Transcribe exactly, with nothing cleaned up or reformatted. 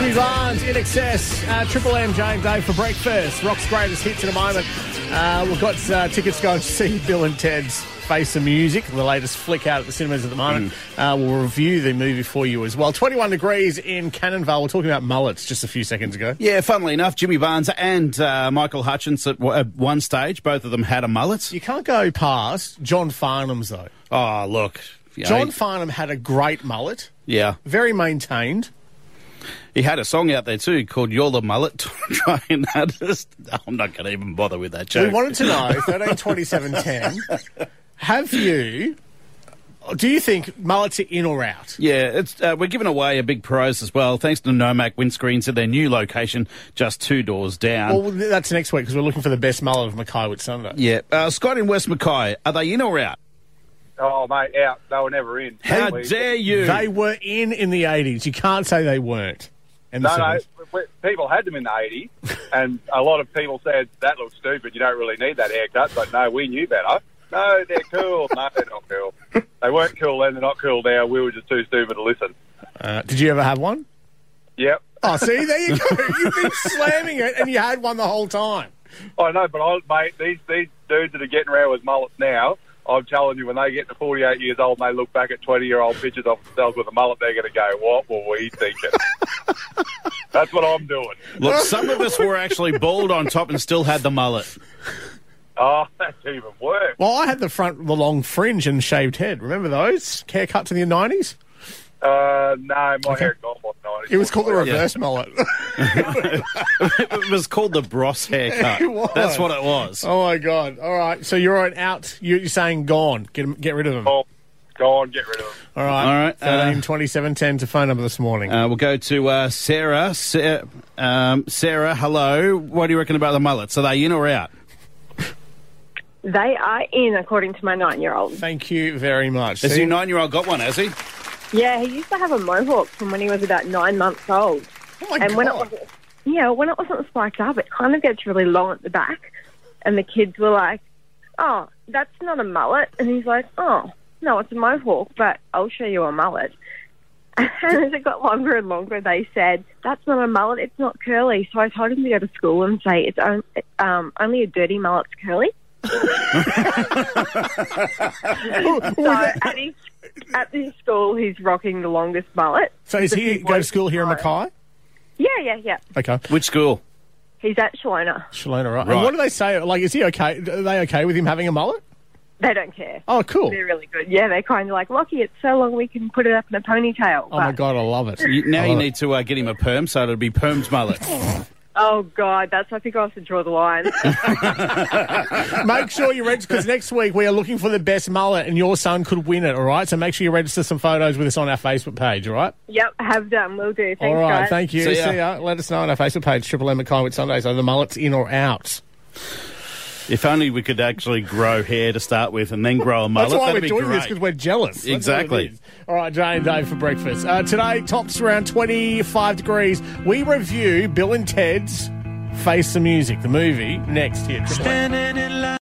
Jimmy Barnes, In Excess, uh, Triple M, Jane and Dave for breakfast. Rock's greatest hits in a moment. Uh, we've got uh, tickets going to see Bill and Ted's Face the Music, the latest flick out at the cinemas at the moment. Mm. Uh, we'll review the movie for you as well. twenty-one degrees in Cannonvale. We're talking about mullets just a few seconds ago. Yeah, funnily enough, Jimmy Barnes and uh, Michael Hutchence at, w- at one stage, both of them had a mullet. You can't go past John Farnham's, though. Oh, look. You know, John he, Farnham had a great mullet. Yeah. Very maintained. He had a song out there too called You're the Mullet. Trying that. I'm not going to even bother with that joke. We wanted to know, thirteen twenty-seven ten, have you, do you think mullets are in or out? Yeah, it's uh, we're giving away a big prize as well, thanks to Nomac Windscreens at their new location just two doors down. Well, that's next week because we're looking for the best mullet of Mackay Whitsunday. Yeah. Uh, Scott in West Mackay, are they in or out? Oh, mate, out. They were never in. How we, dare you? They were in in the eighties. You can't say they weren't. In the no, no, seventies. people had them in the eighties, and a lot of people said, that looks stupid, you don't really need that haircut. But no, we knew better. No, they're cool. No, they're not cool. They weren't cool then, they're not cool now. We were just too stupid to listen. Uh, did you ever have one? Yep. Oh, see, there you go. You've been slamming it, and you had one the whole time. I know, but, I, mate, these, these dudes that are getting around with mullets now, I'm telling you, when they get to forty-eight years old and they look back at twenty-year-old pictures of themselves with a mullet, they're going to go, what were we thinking? That's what I'm doing. Look, some of us were actually bald on top and still had the mullet. Oh, that's even worse. Well, I had the front, the long fringe and shaved head. Remember those haircuts in the nineties? Uh, no, my Okay. hair gone by the nineties. It was called the reverse mullet. It was called the Bros haircut. It was. That's what it was. Oh, my God. All right. So you're on out. You're saying gone. Get 'em- get rid of them. Oh, go on, get rid of them. All right. All right, uh, thirteen twenty-seven ten to phone number this morning. Uh, we'll go to uh, Sarah. Sa- um, Sarah, hello. What do you reckon about the mullets? Are they in or out? They are in, according to my nine-year-old. Thank you very much. Has See? your nine-year-old got one, has he? Yeah, he used to have a mohawk from when he was about nine months old. Oh, my and God. when it wasn't, yeah, when it wasn't spiked up, it kind of gets really long at the back. And the kids were like, "Oh, that's not a mullet," and he's like, "Oh, no, it's a mohawk, but I'll show you a mullet." And as it got longer and longer, they said, "That's not a mullet, it's not curly." So I told him to go to school and say, "It's on, um, only a dirty mullet's curly." So at his, at his school, he's rocking the longest mullet. So is he The go to school here in boys- Mackay? Yeah, yeah, yeah. Okay. Which school? He's at Shalona. Shalona, right. Right. And what do they say? Like, is he okay? Are they okay with him having a mullet? They don't care. Oh, cool. They're really good. Yeah, they're kind of like, Lockie, it's so long we can put it up in a ponytail. Oh, my But- God, I love it. You, now I you love need to uh, get him a perm, so it'll be Perm's mullet. Oh, God, that's, I think I have to draw the line. it. Make sure you register, because next week we are looking for the best mullet, and your son could win it, all right? So make sure you register some photos with us on our Facebook page, all right? Yep, have done. Will do. Thanks, all right, guys. thank you. See ya. See ya. Let us know on our Facebook page, Triple M Mackay with Sundays. Are the mullets in or out? If only we could actually grow hair to start with and then grow a mullet. That's why That'd we're be doing great. this, because we're jealous. That's what it Exactly. is. All right, Jay and Dave for breakfast. Uh, today, tops around twenty-five degrees. We review Bill and Ted's Face the Music, the movie, next here. Triple M.